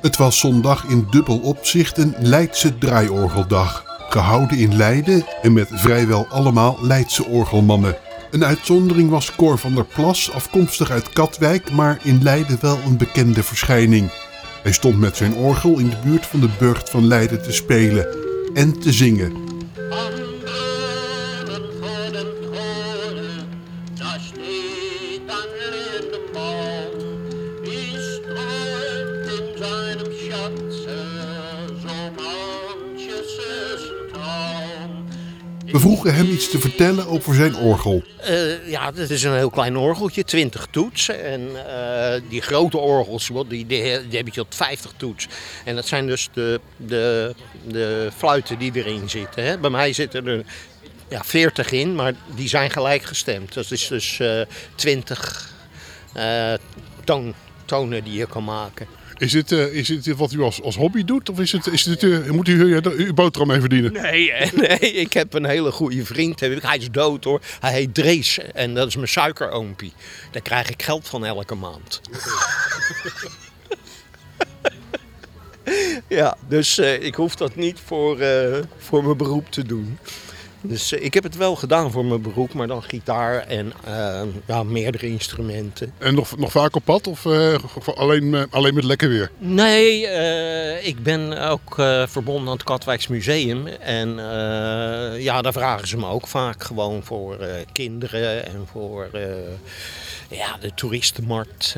Het was zondag in dubbel opzicht een Leidse draaiorgeldag. Gehouden in Leiden en met vrijwel allemaal Leidse orgelmannen. Een uitzondering was Cor van der Plas, afkomstig uit Katwijk, maar in Leiden wel een bekende verschijning. Hij stond met zijn orgel in de buurt van de burcht van Leiden te spelen en te zingen. We vroegen hem iets te vertellen over zijn orgel. Ja, het is een heel klein orgeltje, 20 toets. En die grote orgels, die heb je tot 50 toets. En dat zijn dus de fluiten die erin zitten. Hè. Bij mij zitten er 40 in, maar die zijn gelijk gestemd. Dat is dus 20 tonen die je kan maken. Is dit wat u als hobby doet? Of moet u uw boterham mee verdienen? Nee, ik heb een hele goede vriend. Hij is dood hoor. Hij heet Drees en dat is mijn suikeroompie. Daar krijg ik geld van elke maand. Ja, dus ik hoef dat niet voor mijn beroep te doen. Dus ik heb het wel gedaan voor mijn beroep, maar dan gitaar en meerdere instrumenten. En nog vaak op pad of alleen met lekker weer? Nee, ik ben ook verbonden aan het Katwijks Museum. En daar vragen ze me ook vaak gewoon voor kinderen en voor de toeristenmarkt.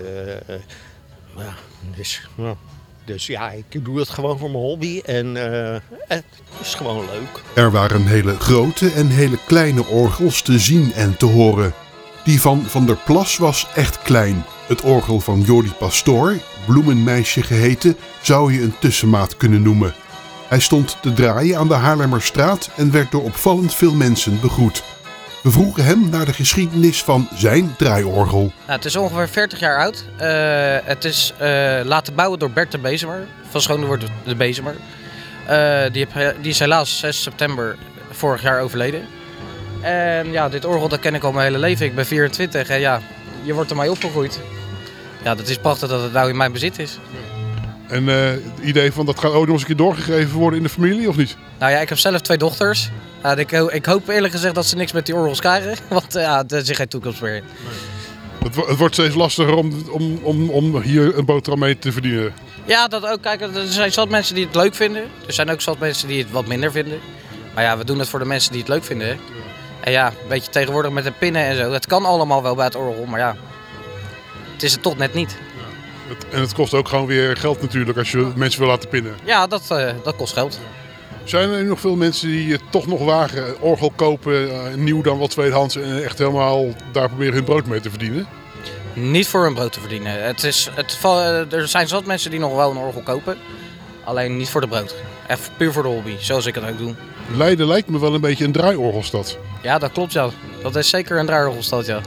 Dus ja, ik doe het gewoon voor mijn hobby en het is gewoon leuk. Er waren hele grote en hele kleine orgels te zien en te horen. Die van der Plas was echt klein. Het orgel van Jordi Pastoor, Bloemenmeisje geheten, zou je een tussenmaat kunnen noemen. Hij stond te draaien aan de Haarlemmerstraat en werd door opvallend veel mensen begroet. We vroegen hem naar de geschiedenis van zijn draaiorgel. Nou, het is ongeveer 40 jaar oud. Het is laten bouwen door Bert de Bezemer, van Schoondewoord de Bezemer. Die is helaas 6 september vorig jaar overleden. En ja, dit orgel dat ken ik al mijn hele leven. Ik ben 24 en ja, je wordt ermee opgegroeid. Ja, dat is prachtig dat het nou in mijn bezit is. En het idee van dat gaat ook nog eens een keer doorgegeven worden in de familie of niet? Nou ja, ik heb zelf 2 dochters. Ik hoop eerlijk gezegd dat ze niks met die orgels krijgen, want er zit geen toekomst meer in. Het wordt steeds lastiger om hier een boterham mee te verdienen. Ja, dat ook. Kijk, er zijn zat mensen die het leuk vinden. Er zijn ook zat mensen die het wat minder vinden. Maar ja, we doen het voor de mensen die het leuk vinden. Hè. En ja, een beetje tegenwoordig met de pinnen en zo. Het kan allemaal wel bij het orgel, maar ja, het is het toch net niet. En het kost ook gewoon weer geld natuurlijk als je mensen wil laten pinnen. Ja, dat kost geld. Zijn er nog veel mensen die toch nog wagen, orgel kopen, nieuw dan wat tweedehands en echt helemaal daar proberen hun brood mee te verdienen? Niet voor hun brood te verdienen. Er zijn zat mensen die nog wel een orgel kopen, alleen niet voor de brood. Echt puur voor de hobby, zoals ik het ook doe. Leiden lijkt me wel een beetje een draaiorgelstad. Ja, dat klopt ja. Dat is zeker een draaiorgelstad ja.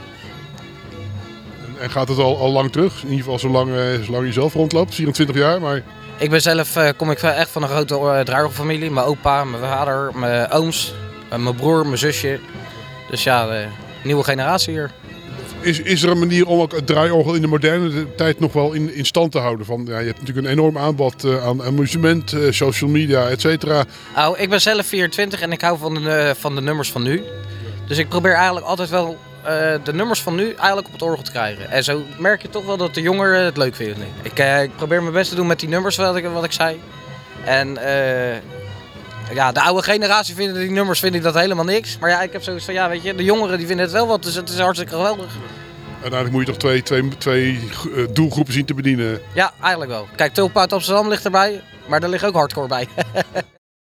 En gaat het al lang terug? In ieder geval zolang je zelf rondloopt, 24 jaar. Maar... Ik ben zelf, kom ik echt van een grote draaiorgelfamilie. Mijn opa, mijn vader, mijn ooms, mijn broer, mijn zusje. Dus ja, de nieuwe generatie hier. Is er een manier om ook het draaiorgel in de moderne tijd nog wel in stand te houden? Je hebt natuurlijk een enorm aanbod aan amusement, social media, et cetera. Nou, ik ben zelf 24 en ik hou van de nummers van nu. Dus ik probeer eigenlijk altijd wel de nummers van nu eigenlijk op het orgel te krijgen. En zo merk je toch wel dat de jongeren het leuk vinden. Ik probeer mijn best te doen met die nummers wat ik zei. En de oude generatie vinden die nummers dat helemaal niks. Maar ja, ik heb zoiets van, ja, weet je, de jongeren die vinden het wel wat, dus het is hartstikke geweldig. Uiteindelijk moet je toch twee doelgroepen zien te bedienen. Ja, eigenlijk wel. Kijk, Tulpen uit Amsterdam ligt erbij, maar er ligt ook hardcore bij.